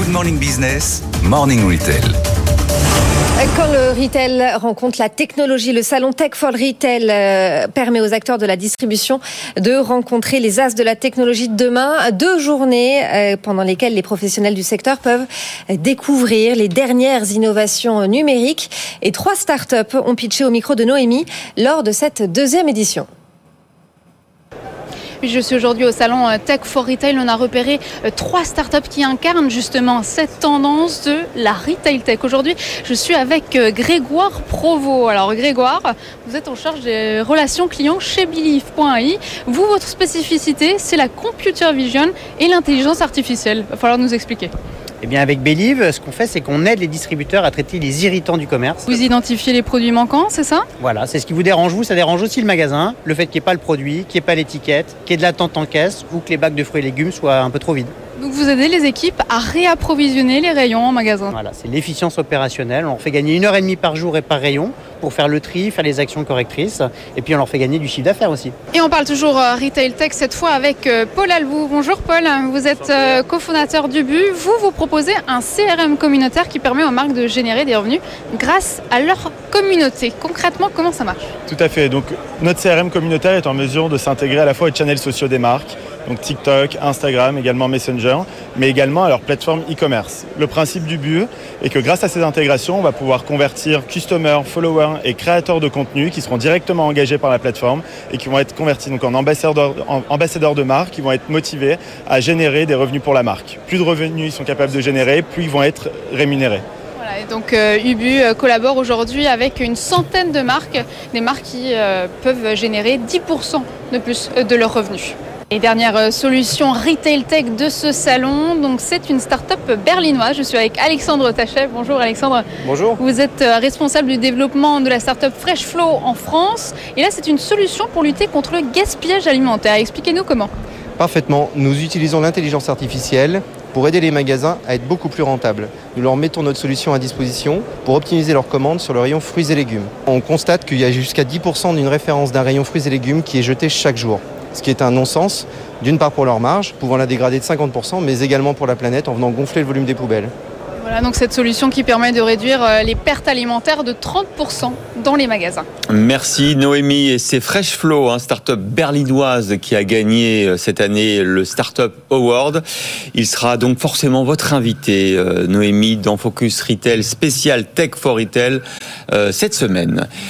Good Morning Business, Morning Retail. Quand le retail rencontre la technologie, le salon Tech for Retail permet aux acteurs de la distribution de rencontrer les as de la technologie de demain. 2 journées pendant lesquelles les professionnels du secteur peuvent découvrir les dernières innovations numériques. Et 3 startups ont pitché au micro de Noémie lors de cette 2e édition. Je suis aujourd'hui au salon Tech for Retail. On a repéré 3 startups qui incarnent justement cette tendance de la retail tech. Aujourd'hui, je suis avec Grégoire Provost. Alors Grégoire, vous êtes en charge des relations clients chez Believe.ai. Vous, votre spécificité, c'est la computer vision et l'intelligence artificielle. Il va falloir nous expliquer. Eh bien, avec Believe, ce qu'on fait, c'est qu'on aide les distributeurs à traiter les irritants du commerce. Vous identifiez les produits manquants, c'est ça ? Voilà, c'est ce qui vous dérange, vous, ça dérange aussi le magasin. Le fait qu'il n'y ait pas le produit, qu'il n'y ait pas l'étiquette, qu'il y ait de l'attente en caisse ou que les bacs de fruits et légumes soient un peu trop vides. Donc vous aidez les équipes à réapprovisionner les rayons en magasin. Voilà, c'est l'efficience opérationnelle. On leur fait gagner 1h30 par jour et par rayon pour faire le tri, faire les actions correctrices. Et puis on leur fait gagner du chiffre d'affaires aussi. Et on parle toujours Retail Tech, cette fois avec Paul Albou. Bonjour Paul, vous êtes cofondateur d'Ubu. Vous proposez un CRM communautaire qui permet aux marques de générer des revenus grâce à leur communauté. Concrètement, comment ça marche ? Tout à fait. Donc notre CRM communautaire est en mesure de s'intégrer à la fois aux channels sociaux des marques, donc TikTok, Instagram, également Messenger, mais également à leur plateforme e-commerce. Le principe d'Ubu est que grâce à ces intégrations, on va pouvoir convertir customers, followers et créateurs de contenu qui seront directement engagés par la plateforme et qui vont être convertis donc en ambassadeurs de marque, qui vont être motivés à générer des revenus pour la marque. Plus de revenus ils sont capables de générer, plus ils vont être rémunérés. Voilà, et donc Ubu collabore aujourd'hui avec une centaine de marques, des marques qui peuvent générer 10% de plus de leurs revenus. Et dernière solution retail tech de ce salon, donc c'est une start-up berlinoise. Je suis avec Alexandre Tachet. Bonjour Alexandre. Bonjour. Vous êtes responsable du développement de la start-up Freshflow en France. Et là, c'est une solution pour lutter contre le gaspillage alimentaire. Expliquez-nous comment. Parfaitement. Nous utilisons l'intelligence artificielle pour aider les magasins à être beaucoup plus rentables. Nous leur mettons notre solution à disposition pour optimiser leurs commandes sur le rayon fruits et légumes. On constate qu'il y a jusqu'à 10% d'une référence d'un rayon fruits et légumes qui est jeté chaque jour. Ce qui est un non-sens, d'une part pour leur marge, pouvant la dégrader de 50%, mais également pour la planète en venant gonfler le volume des poubelles. Voilà donc cette solution qui permet de réduire les pertes alimentaires de 30% dans les magasins. Merci Noémie. Et c'est Freshflow, start-up berlinoise qui a gagné cette année le Startup Award. Il sera donc forcément votre invité, Noémie, dans Focus Retail spécial Tech for Retail cette semaine.